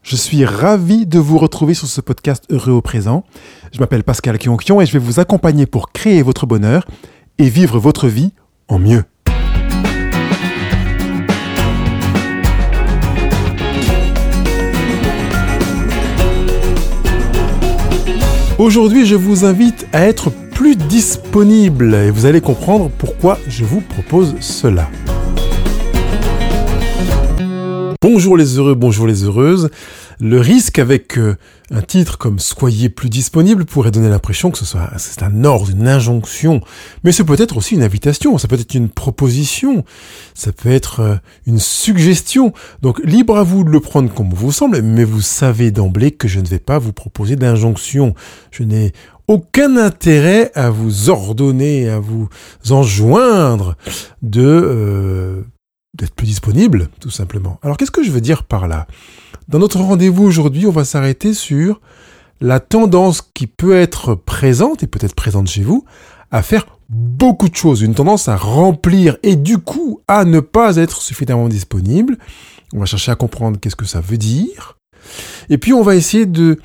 Je suis ravi de vous retrouver sur ce podcast Heureux au présent. Je m'appelle Pascal Kionkion et je vais vous accompagner pour créer votre bonheur et vivre votre vie en mieux. Aujourd'hui, je vous invite à être plus disponible et vous allez comprendre pourquoi je vous propose cela. Bonjour les heureux, bonjour les heureuses. Le risque avec un titre comme « Soyez plus disponible » pourrait donner l'impression que c'est un ordre, une injonction. Mais c'est peut-être aussi une invitation, ça peut être une proposition, ça peut être une suggestion. Donc libre à vous de le prendre comme vous semble, mais vous savez d'emblée que je ne vais pas vous proposer d'injonction. Je n'ai aucun intérêt à vous ordonner, à vous enjoindre d'être plus disponible, tout simplement. Alors, qu'est-ce que je veux dire par là ? Dans notre rendez-vous aujourd'hui, on va s'arrêter sur la tendance qui peut être présente, et peut-être présente chez vous, à faire beaucoup de choses, une tendance à remplir, et du coup, à ne pas être suffisamment disponible. On va chercher à comprendre qu'est-ce que ça veut dire. Et puis, on va essayer de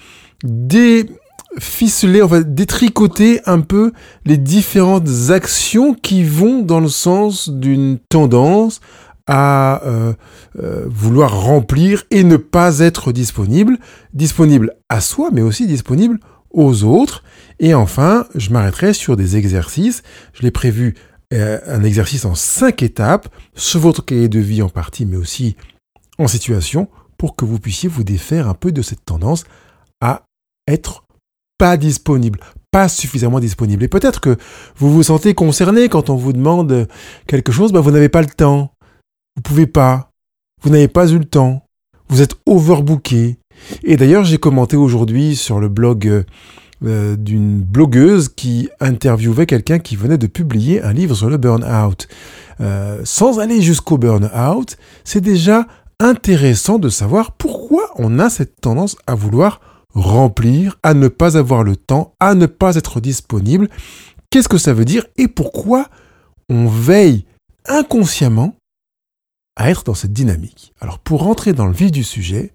déficeler, on va détricoter un peu les différentes actions qui vont dans le sens d'une tendance à vouloir remplir et ne pas être disponible à soi, mais aussi disponible aux autres. Et enfin, je m'arrêterai sur des exercices. Je l'ai prévu un exercice en 5 étapes, sur votre cahier de vie en partie, mais aussi en situation, pour que vous puissiez vous défaire un peu de cette tendance à être pas disponible, pas suffisamment disponible. Et peut-être que vous vous sentez concerné quand on vous demande quelque chose, vous n'avez pas le temps. Vous pouvez pas, vous n'avez pas eu le temps, vous êtes overbooké. Et d'ailleurs, j'ai commenté aujourd'hui sur le blog d'une blogueuse qui interviewait quelqu'un qui venait de publier un livre sur le burn-out. Sans aller jusqu'au burn-out, c'est déjà intéressant de savoir pourquoi on a cette tendance à vouloir remplir, à ne pas avoir le temps, à ne pas être disponible. Qu'est-ce que ça veut dire et pourquoi on veille inconsciemment à être dans cette dynamique. Alors, pour rentrer dans le vif du sujet,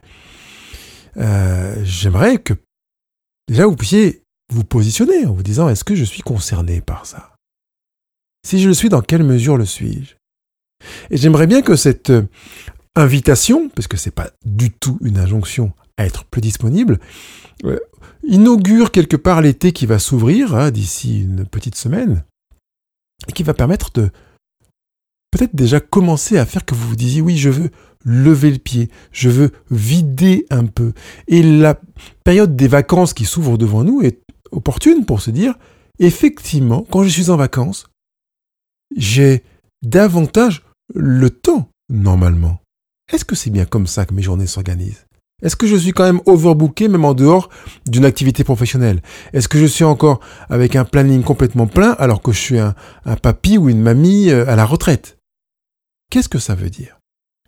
j'aimerais que déjà vous puissiez vous positionner en vous disant « Est-ce que je suis concerné par ça ? Si je le suis, dans quelle mesure le suis-je » Et j'aimerais bien que cette invitation, parce que ce n'est pas du tout une injonction à être plus disponible, inaugure quelque part l'été qui va s'ouvrir d'ici une petite semaine et qui va permettre de peut-être déjà commencer à faire que vous vous disiez « Oui, je veux lever le pied, je veux vider un peu ». Et la période des vacances qui s'ouvre devant nous est opportune pour se dire « Effectivement, quand je suis en vacances, j'ai davantage le temps, normalement. Est-ce que c'est bien comme ça que mes journées s'organisent ? Est-ce que je suis quand même overbooké, même en dehors d'une activité professionnelle ? Est-ce que je suis encore avec un planning complètement plein alors que je suis un papy ou une mamie à la retraite ? Qu'est-ce que ça veut dire ?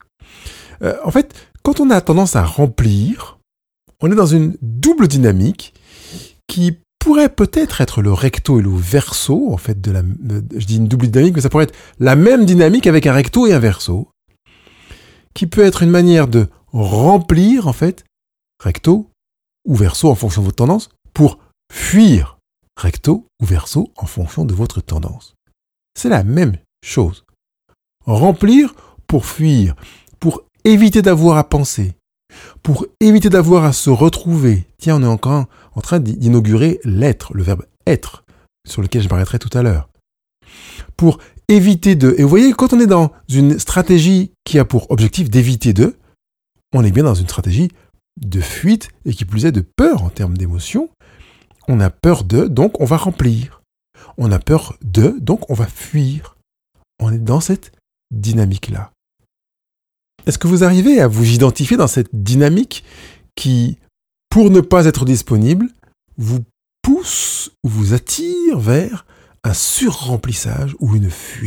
En fait, quand on a tendance à remplir, on est dans une double dynamique qui pourrait peut-être être le recto et le verso, en fait, je dis une double dynamique, mais ça pourrait être la même dynamique avec un recto et un verso, qui peut être une manière de remplir, en fait, recto ou verso en fonction de votre tendance, pour fuir, recto ou verso en fonction de votre tendance. C'est la même chose. Remplir pour fuir, pour éviter d'avoir à penser, pour éviter d'avoir à se retrouver. Tiens, on est encore en train d'inaugurer l'être, le verbe être, sur lequel je m'arrêterai tout à l'heure. Pour éviter de... Et vous voyez, quand on est dans une stratégie qui a pour objectif d'éviter de, on est bien dans une stratégie de fuite et qui plus est de peur en termes d'émotion. On a peur de, donc on va remplir. On a peur de, donc on va fuir. On est dans cette dynamique-là. Est-ce que vous arrivez à vous identifier dans cette dynamique qui, pour ne pas être disponible, vous pousse ou vous attire vers un surremplissage ou une fuite ?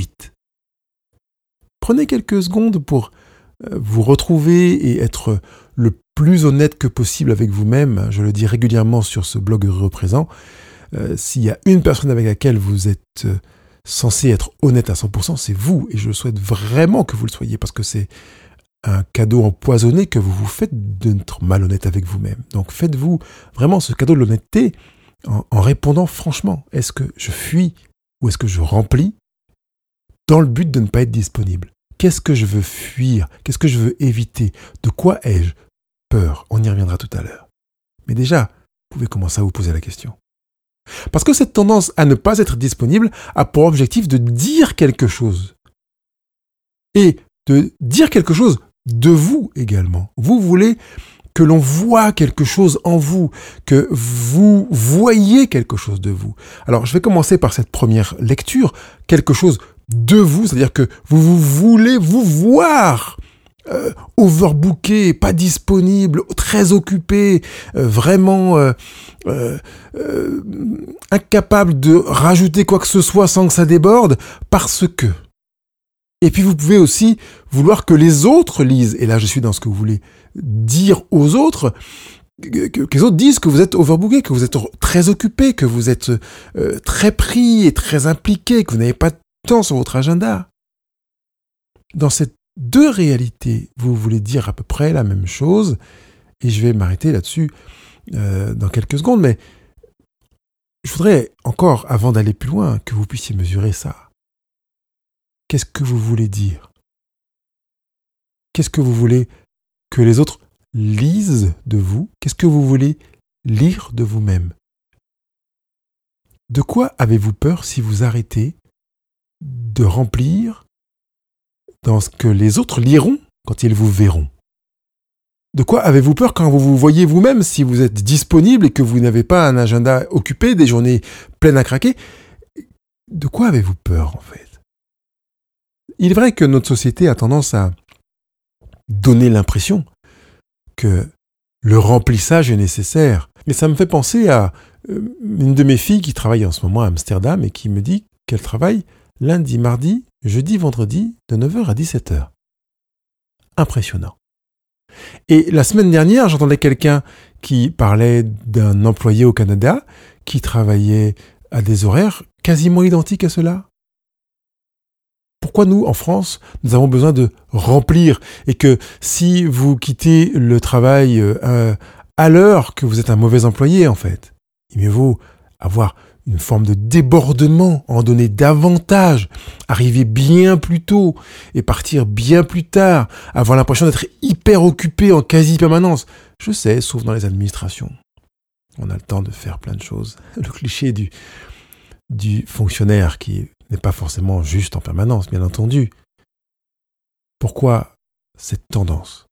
Prenez quelques secondes pour vous retrouver et être le plus honnête que possible avec vous-même. Je le dis régulièrement sur ce blog Heureux Présent. S'il y a une personne avec laquelle vous êtes censé être honnête à 100%, c'est vous. Et je souhaite vraiment que vous le soyez parce que c'est un cadeau empoisonné que vous vous faites d'être malhonnête avec vous-même. Donc faites-vous vraiment ce cadeau de l'honnêteté en répondant franchement. Est-ce que je fuis ou est-ce que je remplis dans le but de ne pas être disponible? Qu'est-ce que je veux fuir? Qu'est-ce que je veux éviter? De quoi ai-je peur? On y reviendra tout à l'heure. Mais déjà, vous pouvez commencer à vous poser la question. Parce que cette tendance à ne pas être disponible a pour objectif de dire quelque chose. Et de dire quelque chose de vous également. Vous voulez que l'on voit quelque chose en vous, que vous voyez quelque chose de vous. Alors, je vais commencer par cette première lecture, quelque chose de vous, c'est-à-dire que vous voulez vous voir overbooké, pas disponible, très occupé, vraiment incapable de rajouter quoi que ce soit sans que ça déborde, parce que. Et puis vous pouvez aussi vouloir que les autres lisent, et là je suis dans ce que vous voulez dire aux autres, que les autres disent que vous êtes overbooké, que vous êtes très occupé, que vous êtes très pris et très impliqué, que vous n'avez pas de temps sur votre agenda. Dans ces deux réalités, vous voulez dire à peu près la même chose, et je vais m'arrêter là-dessus dans quelques secondes, mais je voudrais encore, avant d'aller plus loin, que vous puissiez mesurer ça. Qu'est-ce que vous voulez dire? Qu'est-ce que vous voulez que les autres lisent de vous? Qu'est-ce que vous voulez lire de vous-même? De quoi avez-vous peur si vous arrêtez de remplir dans ce que les autres liront quand ils vous verront? De quoi avez-vous peur quand vous vous voyez vous-même si vous êtes disponible et que vous n'avez pas un agenda occupé, des journées pleines à craquer? De quoi avez-vous peur en fait? Il est vrai que notre société a tendance à donner l'impression que le remplissage est nécessaire. Et ça me fait penser à une de mes filles qui travaille en ce moment à Amsterdam et qui me dit qu'elle travaille lundi, mardi, jeudi, vendredi, de 9h à 17h. Impressionnant. Et la semaine dernière, j'entendais quelqu'un qui parlait d'un employé au Canada qui travaillait à des horaires quasiment identiques à ceux-là. Pourquoi nous, en France, nous avons besoin de remplir et que si vous quittez le travail à l'heure, que vous êtes un mauvais employé, en fait, il mieux vaut avoir une forme de débordement, en donner davantage, arriver bien plus tôt et partir bien plus tard, avoir l'impression d'être hyper occupé en quasi-permanence. Je sais, sauf dans les administrations. On a le temps de faire plein de choses. Le cliché du fonctionnaire qui n'est pas forcément juste en permanence, bien entendu. Pourquoi cette tendance?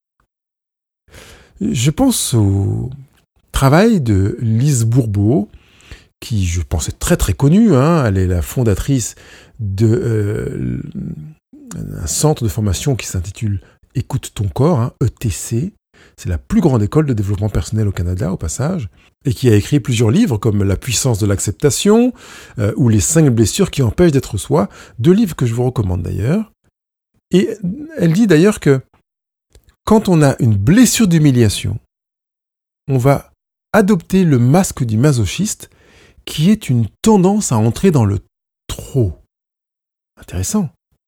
Je pense au travail de Lise Bourbeau, qui je pense est très très connue. Elle est la fondatrice d'un centre de formation qui s'intitule Écoute ton corps, ETC. C'est la plus grande école de développement personnel au Canada, au passage, et qui a écrit plusieurs livres comme La puissance de l'acceptation ou Les 5 blessures qui empêchent d'être soi, 2 livres que je vous recommande d'ailleurs. Et elle dit d'ailleurs que quand on a une blessure d'humiliation, on va adopter le masque du masochiste qui est une tendance à entrer dans le trop. Intéressant.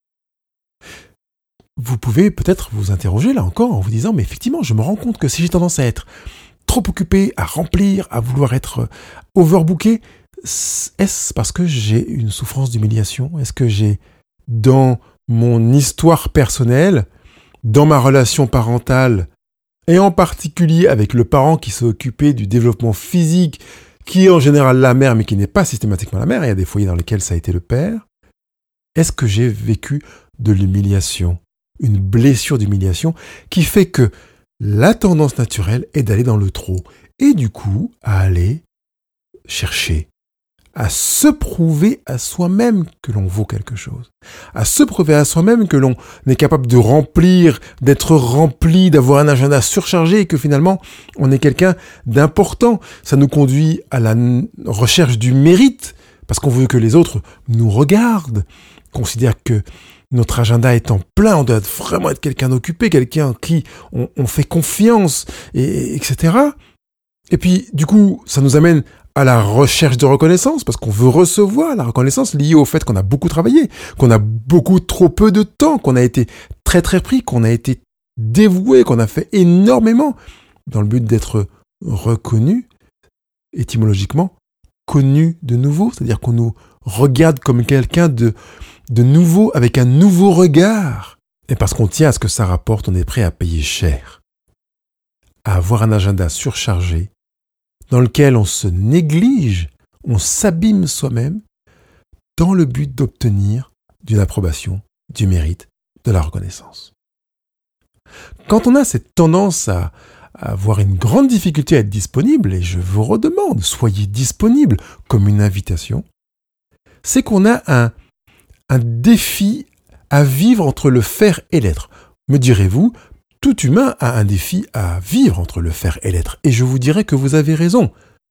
Vous pouvez peut-être vous interroger là encore en vous disant mais effectivement je me rends compte que si j'ai tendance à être trop occupé, à remplir, à vouloir être overbooké, est-ce parce que j'ai une souffrance d'humiliation? Est-ce que j'ai dans mon histoire personnelle, dans ma relation parentale et en particulier avec le parent qui s'est occupé du développement physique, qui est en général la mère mais qui n'est pas systématiquement la mère, il y a des foyers dans lesquels ça a été le père, est-ce que j'ai vécu de l'humiliation? Une blessure d'humiliation qui fait que la tendance naturelle est d'aller dans le trop et du coup à aller chercher, à se prouver à soi-même que l'on vaut quelque chose, à se prouver à soi-même que l'on est capable de remplir, d'être rempli, d'avoir un agenda surchargé et que finalement on est quelqu'un d'important. Ça nous conduit à la recherche du mérite parce qu'on veut que les autres nous regardent, considèrent que notre agenda étant plein, on doit vraiment être quelqu'un d'occupé, quelqu'un à qui on fait confiance, etc. Et puis, du coup, ça nous amène à la recherche de reconnaissance, parce qu'on veut recevoir la reconnaissance liée au fait qu'on a beaucoup travaillé, qu'on a beaucoup trop peu de temps, qu'on a été très très pris, qu'on a été dévoué, qu'on a fait énormément dans le but d'être reconnu, étymologiquement, connu de nouveau, c'est-à-dire qu'on nous regarde comme quelqu'un de nouveau, avec un nouveau regard. Et parce qu'on tient à ce que ça rapporte, on est prêt à payer cher. À avoir un agenda surchargé, dans lequel on se néglige, on s'abîme soi-même, dans le but d'obtenir d'une approbation, du mérite, de la reconnaissance. Quand on a cette tendance à avoir une grande difficulté à être disponible, et je vous redemande, soyez disponible comme une invitation, c'est qu'on a un défi à vivre entre le faire et l'être. Me direz-vous, tout humain a un défi à vivre entre le faire et l'être. Et je vous dirais que vous avez raison.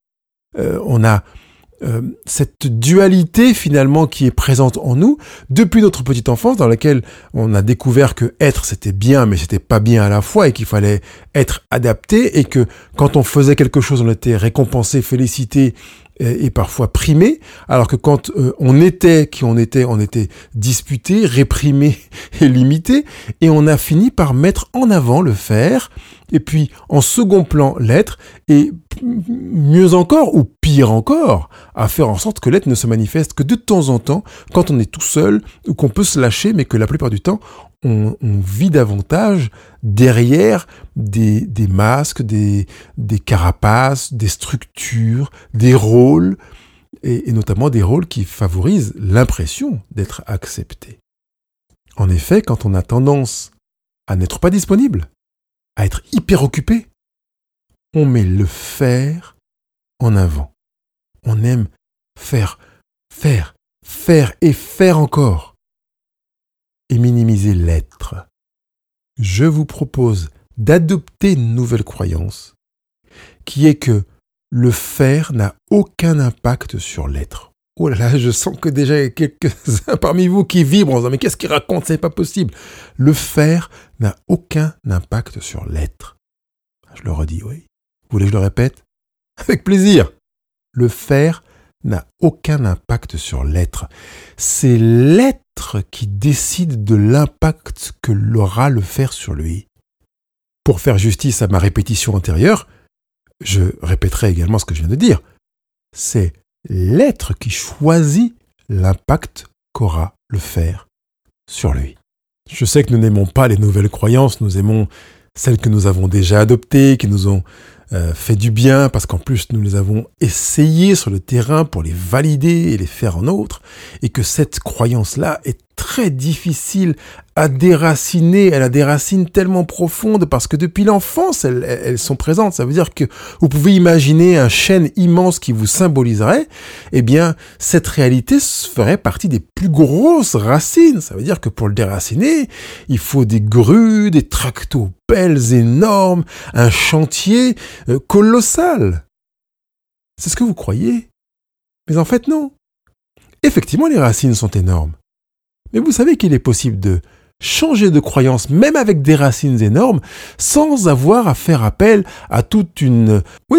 On a cette dualité finalement qui est présente en nous depuis notre petite enfance, dans laquelle on a découvert que être c'était bien mais c'était pas bien à la fois et qu'il fallait être adapté, et que quand on faisait quelque chose on était récompensé, félicité et parfois primé, alors que quand on était qui on était disputé, réprimé et limité, et on a fini par mettre en avant le faire et puis en second plan l'être, et mieux encore ou pire encore, à faire en sorte que l'être ne se manifeste que de temps en temps quand on est tout seul ou qu'on peut se lâcher, mais que la plupart du temps on vit davantage derrière des masques, des carapaces, des structures, des rôles, et notamment des rôles qui favorisent l'impression d'être accepté. En effet, quand on a tendance à n'être pas disponible, à être hyper occupé, on met le faire en avant. On aime faire et faire encore, et minimiser l'être. Je vous propose d'adopter une nouvelle croyance qui est que le faire n'a aucun impact sur l'être. Oh là là, je sens que déjà il y a quelques-uns parmi vous qui vibrent en disant « Mais qu'est-ce qu'il raconte? C'est pas possible !» Le faire n'a aucun impact sur l'être. Je le redis, oui. Vous voulez que je le répète? Avec plaisir. Le faire n'a aucun impact sur l'être. C'est l'être qui décide de l'impact que l'aura le faire sur lui. Pour faire justice à ma répétition antérieure, je répéterai également ce que je viens de dire. C'est l'être qui choisit l'impact qu'aura le faire sur lui. Je sais que nous n'aimons pas les nouvelles croyances, nous aimons celles que nous avons déjà adoptées, qui nous ont fait du bien, parce qu'en plus nous les avons essayées sur le terrain pour les valider et les faire nôtres, et que cette croyance-là est très difficile à déraciner. Elle a des racines tellement profondes parce que depuis l'enfance, elles sont présentes. Ça veut dire que vous pouvez imaginer un chêne immense qui vous symboliserait. Eh bien, cette réalité ferait partie des plus grosses racines. Ça veut dire que pour le déraciner, il faut des grues, des tractopelles énormes, un chantier colossal. C'est ce que vous croyez. Mais en fait, non. Effectivement, les racines sont énormes. Mais vous savez qu'il est possible de changer de croyance, même avec des racines énormes, sans avoir à faire appel à toute une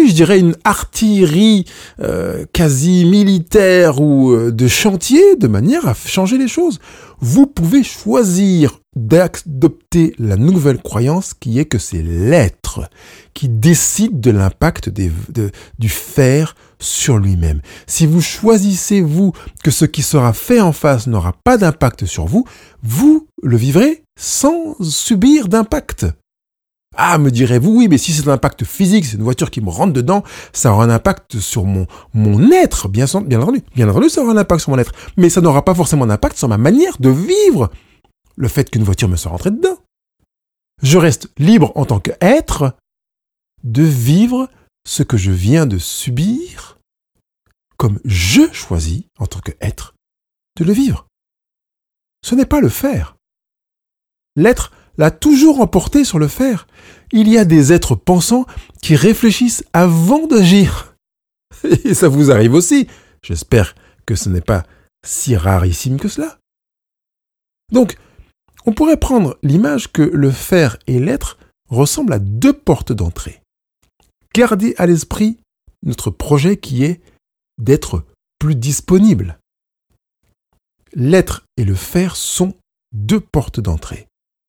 artillerie quasi militaire ou de chantier, de manière à changer les choses. Vous pouvez choisir d'adopter la nouvelle croyance qui est que c'est l'être qui décide de l'impact du faire sur lui-même. Si vous choisissez, vous, que ce qui sera fait en face n'aura pas d'impact sur vous, vous le vivrez sans subir d'impact. Ah, me direz-vous, oui, mais si c'est un impact physique, c'est une voiture qui me rentre dedans, ça aura un impact sur mon être, bien entendu. Bien entendu, ça aura un impact sur mon être. Mais ça n'aura pas forcément d'impact sur ma manière de vivre le fait qu'une voiture me soit rentrée dedans. Je reste libre en tant qu'être de vivre ce que je viens de subir comme je choisis en tant qu'être de le vivre. Ce n'est pas le faire. L'être l'a toujours emporté sur le faire. Il y a des êtres pensants qui réfléchissent avant d'agir. Et ça vous arrive aussi. J'espère que ce n'est pas si rarissime que cela. Donc, on pourrait prendre l'image que le faire et l'être ressemblent à deux portes d'entrée. Gardez à l'esprit notre projet qui est d'être plus disponible. L'être et le faire sont deux portes d'entrée.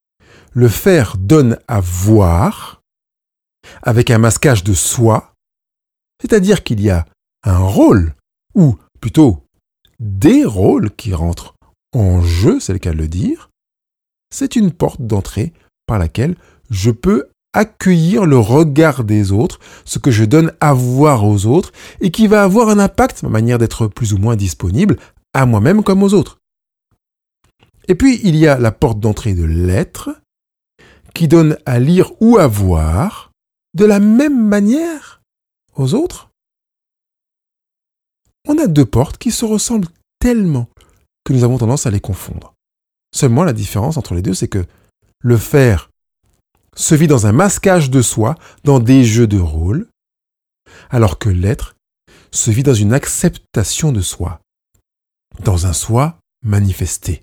le faire donne à voir avec un masquage de soi, c'est-à-dire qu'il y a un rôle, ou plutôt des rôles qui rentrent en jeu, c'est le cas de le dire, c'est une porte d'entrée par laquelle je peux accueillir le regard des autres, ce que je donne à voir aux autres, et qui va avoir un impact, ma manière d'être plus ou moins disponible, à moi-même comme aux autres. Et puis, il y a la porte d'entrée de l'être, qui donne à lire ou à voir de la même manière aux autres. On a deux portes qui se ressemblent tellement que nous avons tendance à les confondre. Seulement, la différence entre les deux, c'est que le faire se vit dans un masquage de soi, dans des jeux de rôle, alors que l'être se vit dans une acceptation de soi, dans un soi manifesté.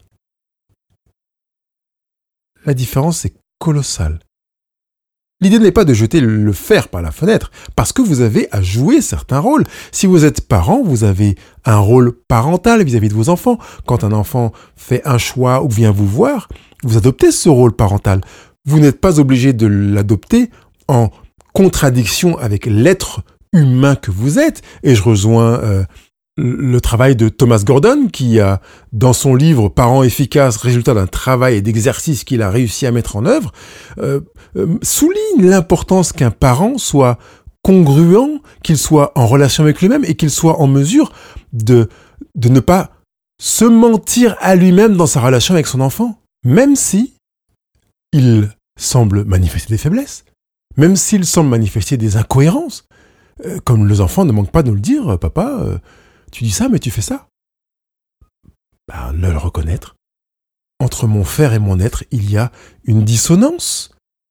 La différence est colossale. L'idée n'est pas de jeter le faire par la fenêtre, parce que vous avez à jouer certains rôles. Si vous êtes parent, vous avez un rôle parental vis-à-vis de vos enfants. Quand un enfant fait un choix ou vient vous voir, vous adoptez ce rôle parental. Vous n'êtes pas obligé de l'adopter en contradiction avec l'être humain que vous êtes. Et je rejoins le travail de Thomas Gordon qui a, dans son livre « Parents efficaces, résultat d'un travail et d'exercice qu'il a réussi à mettre en œuvre », souligne l'importance qu'un parent soit congruent, qu'il soit en relation avec lui-même et qu'il soit en mesure de ne pas se mentir à lui-même dans sa relation avec son enfant, même si il semble manifester des faiblesses, même s'il semble manifester des incohérences. Comme les enfants ne manquent pas de nous le dire, « Papa, tu dis ça, mais tu fais ça. » Le reconnaître. Entre mon faire et mon être, il y a une dissonance.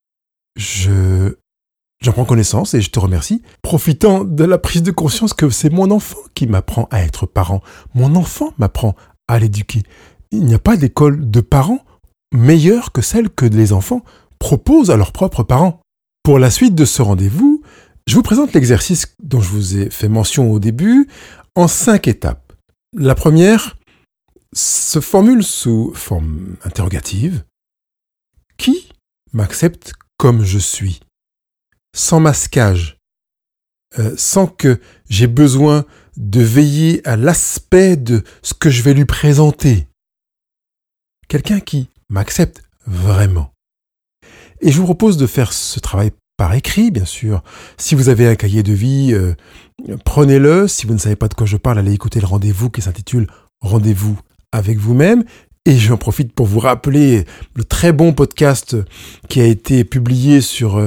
J'en prends connaissance et je te remercie, profitant de la prise de conscience que c'est mon enfant qui m'apprend à être parent. Mon enfant m'apprend à l'éduquer. Il n'y a pas d'école de parents meilleure que celle que les enfants proposent à leurs propres parents. Pour la suite de ce rendez-vous, je vous présente l'exercice dont je vous ai fait mention au début en 5 étapes. La première se formule sous forme interrogative. Qui m'accepte comme je suis, sans masquage, sans que j'ai besoin de veiller à l'aspect de ce que je vais lui présenter. Quelqu'un qui m'accepte vraiment. Et je vous propose de faire ce travail par écrit, bien sûr. Si vous avez un cahier de vie, prenez-le. Si vous ne savez pas de quoi je parle, allez écouter le rendez-vous qui s'intitule « Rendez-vous avec vous-même ». Et j'en profite pour vous rappeler le très bon podcast qui a été publié sur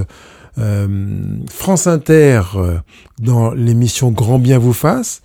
France Inter dans l'émission Grand bien vous fasse,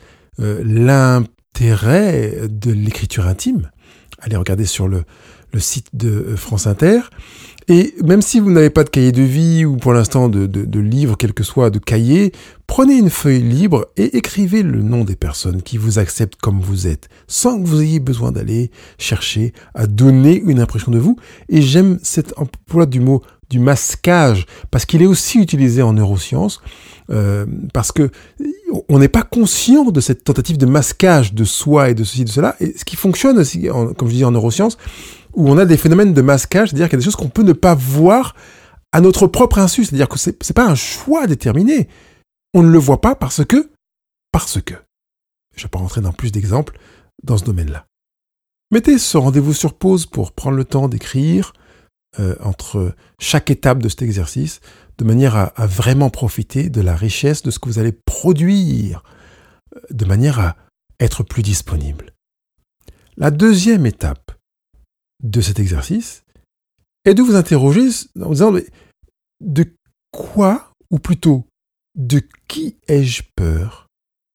l'intérêt de l'écriture intime. Allez regarder sur le site de France Inter. Et même si vous n'avez pas de cahier de vie ou pour l'instant de livre, quel que soit, de cahier, prenez une feuille libre et écrivez le nom des personnes qui vous acceptent comme vous êtes, sans que vous ayez besoin d'aller chercher à donner une impression de vous. Et j'aime cet emploi du mot du masquage, parce qu'il est aussi utilisé en neurosciences, parce que on n'est pas conscient de cette tentative de masquage de soi et de ceci, de cela. Et ce qui fonctionne aussi, comme je dis en neurosciences, où on a des phénomènes de masquage, c'est-à-dire qu'il y a des choses qu'on peut ne pas voir à notre propre insu, c'est-à-dire que c'est pas un choix déterminé. On ne le voit pas parce que. Je ne vais pas rentrer dans plus d'exemples dans ce domaine-là. Mettez ce rendez-vous sur pause pour prendre le temps d'écrire entre chaque étape de cet exercice, de manière à vraiment profiter de la richesse de ce que vous allez produire, de manière à être plus disponible. La deuxième étape de cet exercice est de vous interroger en vous disant de quoi, ou plutôt de qui ai-je peur,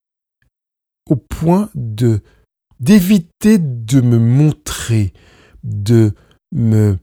au point d'éviter de me montrer, de me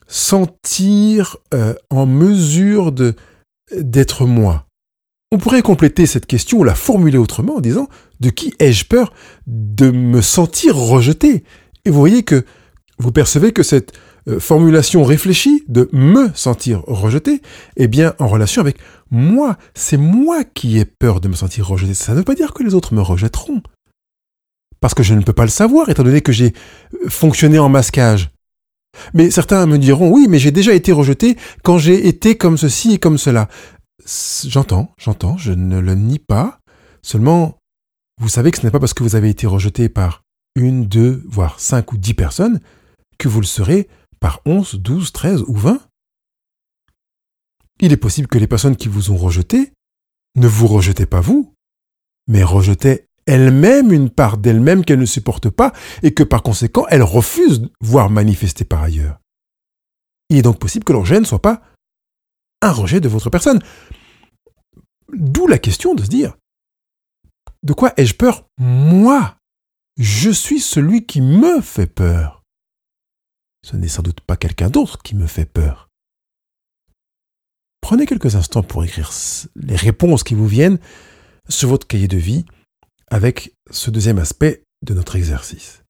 sentir en mesure d'être moi. On pourrait compléter cette question ou la formuler autrement en disant de qui ai-je peur de me sentir rejeté. Et vous voyez que vous percevez que cette formulation réfléchie de me sentir rejeté est bien en relation avec moi. C'est moi qui ai peur de me sentir rejeté. Ça ne veut pas dire que les autres me rejetteront. Parce que je ne peux pas le savoir, étant donné que j'ai fonctionné en masquage. Mais certains me diront, oui, mais j'ai déjà été rejeté quand j'ai été comme ceci et comme cela. J'entends, je ne le nie pas. Seulement, vous savez que ce n'est pas parce que vous avez été rejeté par 1, 2, voire 5 ou 10 personnes que vous le serez par 11, 12, 13 ou 20. Il est possible que les personnes qui vous ont rejeté ne vous rejetaient pas vous, mais rejetaient elles-mêmes une part d'elles-mêmes qu'elles ne supportent pas et que par conséquent, elles refusent, voire manifester par ailleurs. Il est donc possible que leur rejet ne soit pas un rejet de votre personne. D'où la question de se dire, de quoi ai-je peur, moi ? Je suis celui qui me fait peur. Ce n'est sans doute pas quelqu'un d'autre qui me fait peur. Prenez quelques instants pour écrire les réponses qui vous viennent sur votre cahier de vie avec ce deuxième aspect de notre exercice.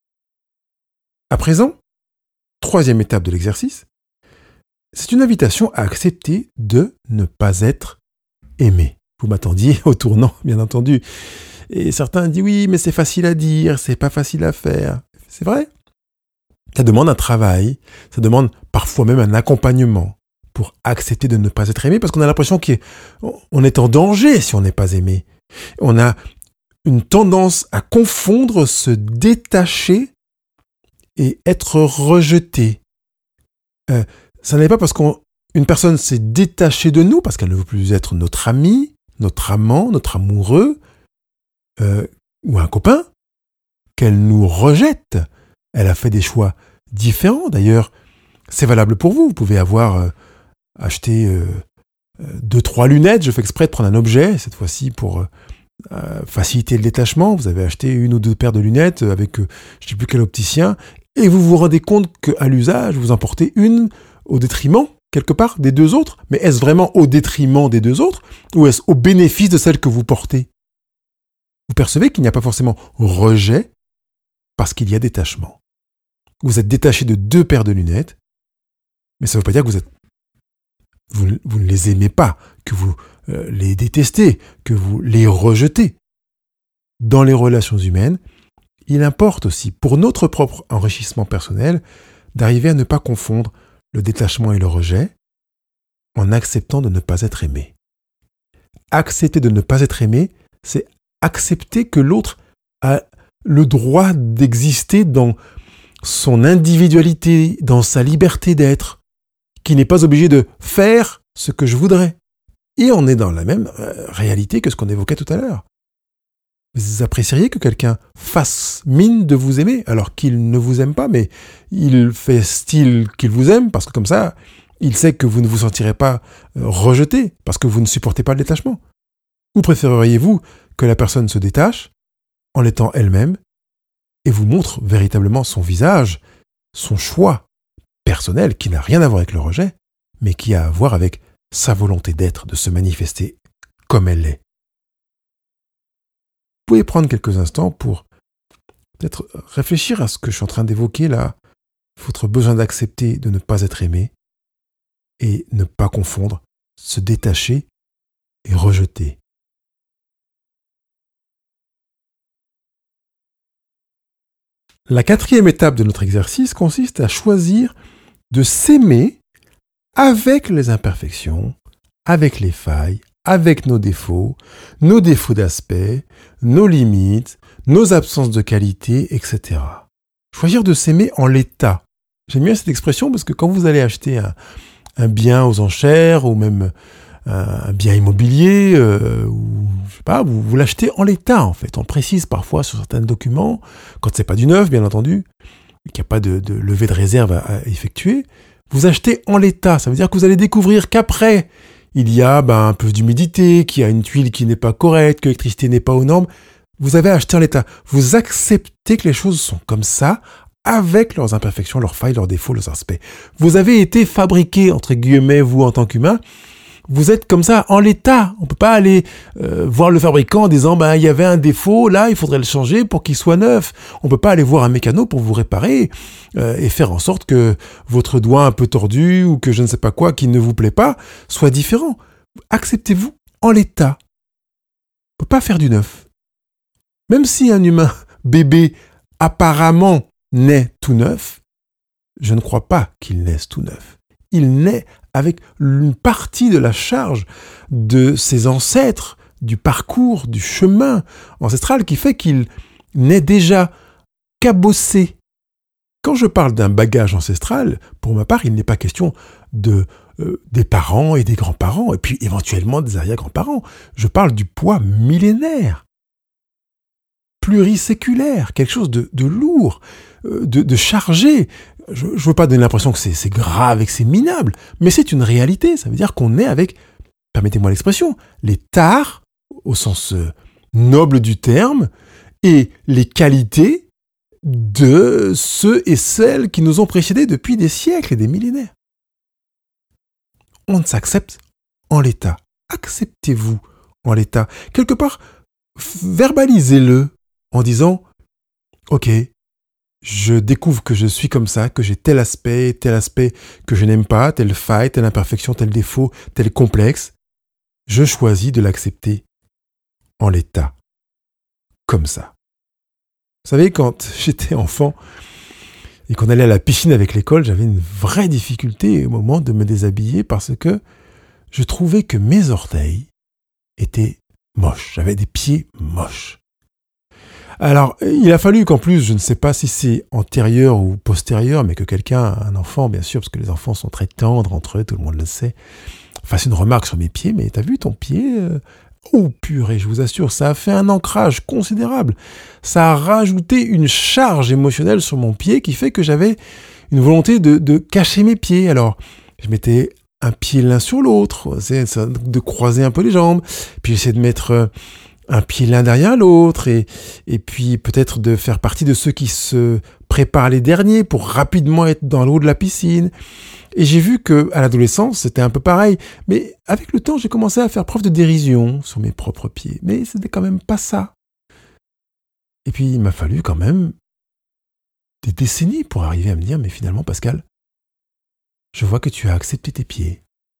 À présent, troisième étape de l'exercice, c'est une invitation à accepter de ne pas être aimé. Vous m'attendiez au tournant, bien entendu. Et certains disent oui, mais c'est facile à dire, c'est pas facile à faire. C'est vrai. Ça demande un travail, ça demande parfois même un accompagnement pour accepter de ne pas être aimé, parce qu'on a l'impression qu'on est en danger si on n'est pas aimé. On a une tendance à confondre se détacher et être rejeté. Ça n'est pas parce qu'une personne s'est détachée de nous, parce qu'elle ne veut plus être notre ami, notre amant, notre amoureux, ou un copain, qu'elle nous rejette. Elle a fait des choix différents. D'ailleurs, c'est valable pour vous. Vous pouvez avoir acheté 2-3 lunettes. Je fais exprès de prendre un objet, cette fois-ci pour faciliter le détachement. Vous avez acheté 1 ou 2 paires de lunettes avec je ne sais plus quel opticien, et vous vous rendez compte qu'à l'usage, vous en portez une au détriment, quelque part, des 2 autres. Mais est-ce vraiment au détriment des 2 autres, ou est-ce au bénéfice de celle que vous portez ? Vous percevez qu'il n'y a pas forcément rejet, parce qu'il y a détachement. Vous êtes détaché de 2 paires de lunettes, mais ça ne veut pas dire que vous ne les aimez pas, que vous les détestez, que vous les rejetez. Dans les relations humaines, il importe aussi, pour notre propre enrichissement personnel, d'arriver à ne pas confondre le détachement et le rejet en acceptant de ne pas être aimé. Accepter de ne pas être aimé, c'est accepter que l'autre a le droit d'exister dans son individualité, dans sa liberté d'être, qui n'est pas obligé de faire ce que je voudrais. Et on est dans la même réalité que ce qu'on évoquait tout à l'heure. Vous apprécieriez que quelqu'un fasse mine de vous aimer, alors qu'il ne vous aime pas, mais il fait style qu'il vous aime, parce que comme ça, il sait que vous ne vous sentirez pas rejeté, parce que vous ne supportez pas le détachement. Ou préféreriez-vous que la personne se détache en étant elle-même et vous montre véritablement son visage, son choix personnel qui n'a rien à voir avec le rejet, mais qui a à voir avec sa volonté d'être, de se manifester comme elle est. Vous pouvez prendre quelques instants pour peut-être réfléchir à ce que je suis en train d'évoquer là, votre besoin d'accepter de ne pas être aimé et ne pas confondre se détacher et rejeter. La 4e étape de notre exercice consiste à choisir de s'aimer avec les imperfections, avec les failles, avec nos défauts d'aspect, nos limites, nos absences de qualité, etc. Choisir de s'aimer en l'état. J'aime bien cette expression parce que quand vous allez acheter un bien aux enchères ou même un bien immobilier, ou je sais pas, vous l'achetez en l'état en fait. On précise parfois sur certains documents, quand c'est pas du neuf bien entendu, qu'il n'y a pas de levée de réserve à effectuer, vous achetez en l'état. Ça veut dire que vous allez découvrir qu'après, il y a un peu d'humidité, qu'il y a une tuile qui n'est pas correcte, que l'électricité n'est pas aux normes. Vous avez acheté en l'état. Vous acceptez que les choses sont comme ça, avec leurs imperfections, leurs failles, leurs défauts, leurs aspects. Vous avez été fabriqué, entre guillemets, vous en tant qu'humain, vous êtes comme ça, en l'état. On peut pas aller voir le fabricant en disant il y avait un défaut, là, il faudrait le changer pour qu'il soit neuf. On peut pas aller voir un mécano pour vous réparer et faire en sorte que votre doigt un peu tordu ou que je ne sais pas quoi qui ne vous plaît pas soit différent. Acceptez-vous en l'état. On peut pas faire du neuf. Même si un humain bébé apparemment naît tout neuf, je ne crois pas qu'il naisse tout neuf. Il naît avec une partie de la charge de ses ancêtres, du parcours, du chemin ancestral qui fait qu'il naît déjà cabossé. Quand je parle d'un bagage ancestral, pour ma part, il n'est pas question des parents et des grands-parents, et puis éventuellement des arrière-grands-parents. Je parle du poids millénaire, pluriséculaire, quelque chose de lourd, de chargé. Je ne veux pas donner l'impression que c'est grave et que c'est minable, mais c'est une réalité. Ça veut dire qu'on est avec, permettez-moi l'expression, les tares, au sens noble du terme, et les qualités de ceux et celles qui nous ont précédés depuis des siècles et des millénaires. On s'accepte en l'état. Acceptez-vous en l'état. Quelque part, verbalisez-le en disant « Ok, je découvre que je suis comme ça, que j'ai tel aspect que je n'aime pas, telle faille, telle imperfection, tel défaut, tel complexe. Je choisis de l'accepter en l'état, comme ça. » Vous savez, quand j'étais enfant et qu'on allait à la piscine avec l'école, j'avais une vraie difficulté au moment de me déshabiller parce que je trouvais que mes orteils étaient moches. J'avais des pieds moches. Alors, il a fallu qu'en plus, je ne sais pas si c'est antérieur ou postérieur, mais que quelqu'un, un enfant, bien sûr, parce que les enfants sont très tendres entre eux, tout le monde le sait, fasse une remarque sur mes pieds. Mais t'as vu ton pied Oh purée, je vous assure, ça a fait un ancrage considérable. Ça a rajouté une charge émotionnelle sur mon pied qui fait que j'avais une volonté de cacher mes pieds. Alors, je mettais un pied l'un sur l'autre, de croiser un peu les jambes, puis j'essayais de mettre un pied l'un derrière l'autre, et puis peut-être de faire partie de ceux qui se préparent les derniers pour rapidement être dans l'eau de la piscine. Et j'ai vu que à l'adolescence, c'était un peu pareil. Mais avec le temps, j'ai commencé à faire preuve de dérision sur mes propres pieds. Mais c'était quand même pas ça. Et puis, il m'a fallu quand même des décennies pour arriver à me dire, mais finalement, Pascal, je vois que tu as accepté tes pieds.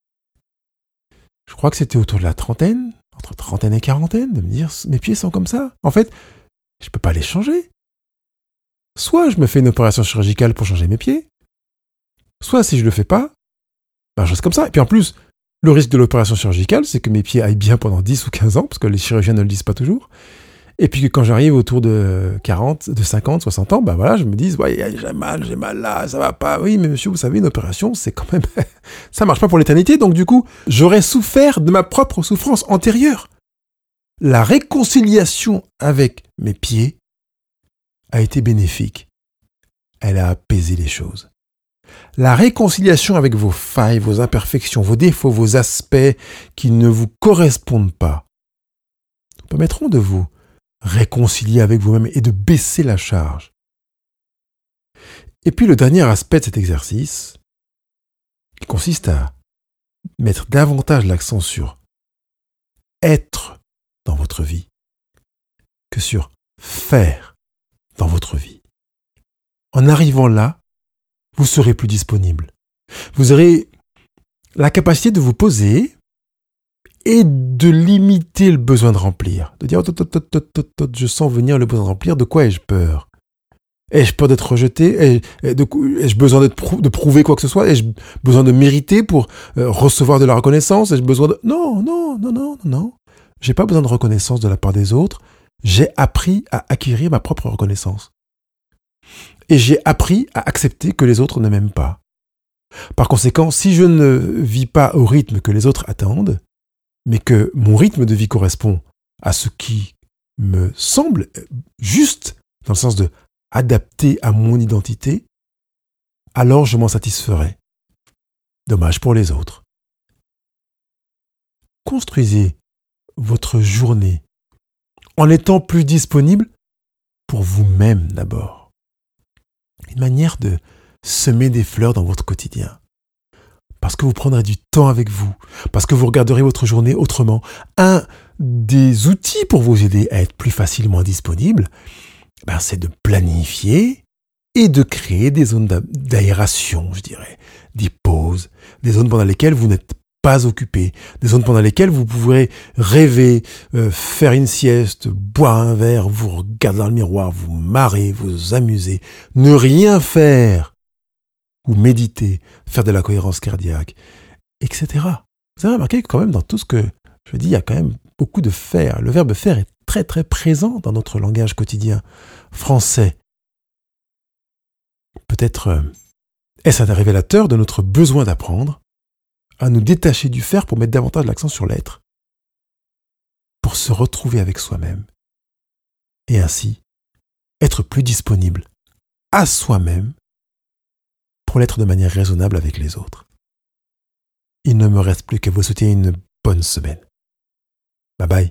Je crois que c'était autour de la trentaine, entre trentaine et quarantaine, de me dire, mes pieds sont comme ça. En fait, je peux pas les changer. Soit je me fais une opération chirurgicale pour changer mes pieds, soit si je le fais pas, ben je reste comme ça. Et puis en plus, le risque de l'opération chirurgicale, c'est que mes pieds aillent bien pendant 10 ou 15 ans, parce que les chirurgiens ne le disent pas toujours. Et puis que quand j'arrive autour de 40, de 50, 60 ans, ben voilà, je me dis, ouais, j'ai mal là, ça va pas. Oui, mais monsieur, vous savez, une opération, c'est quand même, ça marche pas pour l'éternité. Donc du coup, j'aurais souffert de ma propre souffrance antérieure. La réconciliation avec mes pieds a été bénéfique. Elle a apaisé les choses. La réconciliation avec vos failles, vos imperfections, vos défauts, vos aspects qui ne vous correspondent pas vous permettront de vous réconcilier avec vous-même et de baisser la charge. Et puis le dernier aspect de cet exercice, qui consiste à mettre davantage l'accent sur être dans votre vie que sur faire dans votre vie. En arrivant là, vous serez plus disponible. Vous aurez la capacité de vous poser et de limiter le besoin de remplir. De dire, je sens venir le besoin de remplir, de quoi ai-je peur ? Ai-je peur d'être rejeté ? Ai-je besoin de prouver quoi que ce soit ? Ai-je besoin de mériter pour recevoir de la reconnaissance ? Ai-je besoin de... Non. J'ai pas besoin de reconnaissance de la part des autres. J'ai appris à acquérir ma propre reconnaissance. Et j'ai appris à accepter que les autres ne m'aiment pas. Par conséquent, si je ne vis pas au rythme que les autres attendent, mais que mon rythme de vie correspond à ce qui me semble juste, dans le sens de adapté à mon identité, alors je m'en satisferai. Dommage pour les autres. Construisez votre journée en étant plus disponible pour vous-même d'abord. Une manière de semer des fleurs dans votre quotidien. Parce que vous prendrez du temps avec vous, parce que vous regarderez votre journée autrement. Un des outils pour vous aider à être plus facilement disponible, c'est de planifier et de créer des zones d'aération, je dirais, des pauses, des zones pendant lesquelles vous n'êtes pas occupé, des zones pendant lesquelles vous pourrez rêver, faire une sieste, boire un verre, vous regarder dans le miroir, vous marrer, vous amuser, ne rien faire ou méditer, faire de la cohérence cardiaque, etc. Vous avez remarqué que quand même dans tout ce que je dis, il y a quand même beaucoup de faire. Le verbe faire est très très présent dans notre langage quotidien français. Peut-être est-ce un révélateur de notre besoin d'apprendre à nous détacher du faire pour mettre davantage l'accent sur l'être, pour se retrouver avec soi-même et ainsi être plus disponible à soi-même pour l'être de manière raisonnable avec les autres. Il ne me reste plus qu'à vous souhaiter une bonne semaine. Bye bye.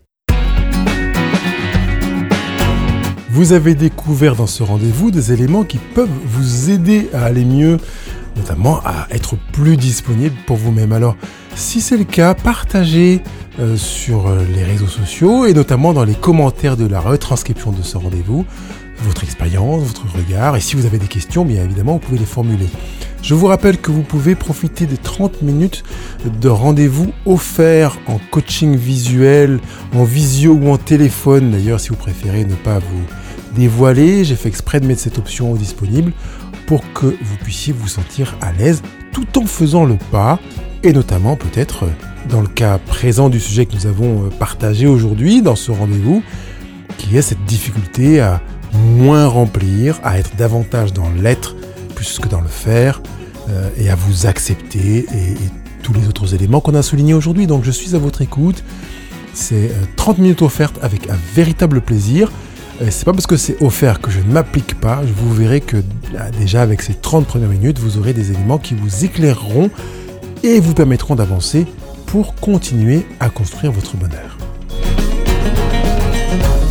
Vous avez découvert dans ce rendez-vous des éléments qui peuvent vous aider à aller mieux, notamment à être plus disponible pour vous-même. Alors, si c'est le cas, partagez sur les réseaux sociaux et notamment dans les commentaires de la retranscription de ce rendez-vous, votre expérience, votre regard. Et si vous avez des questions, bien évidemment, vous pouvez les formuler. Je vous rappelle que vous pouvez profiter des 30 minutes de rendez-vous offerts en coaching visuel, en visio ou en téléphone. D'ailleurs, si vous préférez ne pas vous dévoiler, j'ai fait exprès de mettre cette option disponible pour que vous puissiez vous sentir à l'aise tout en faisant le pas et notamment peut-être dans le cas présent du sujet que nous avons partagé aujourd'hui dans ce rendez-vous, qui est cette difficulté à moins remplir, à être davantage dans l'être plus que dans le faire et à vous accepter et tous les autres éléments qu'on a soulignés aujourd'hui. Donc je suis à votre écoute, c'est 30 minutes offertes avec un véritable plaisir. C'est pas parce que c'est offert que je ne m'applique pas. Vous verrez que déjà avec ces 30 premières minutes, vous aurez des éléments qui vous éclaireront et vous permettront d'avancer pour continuer à construire votre bonheur.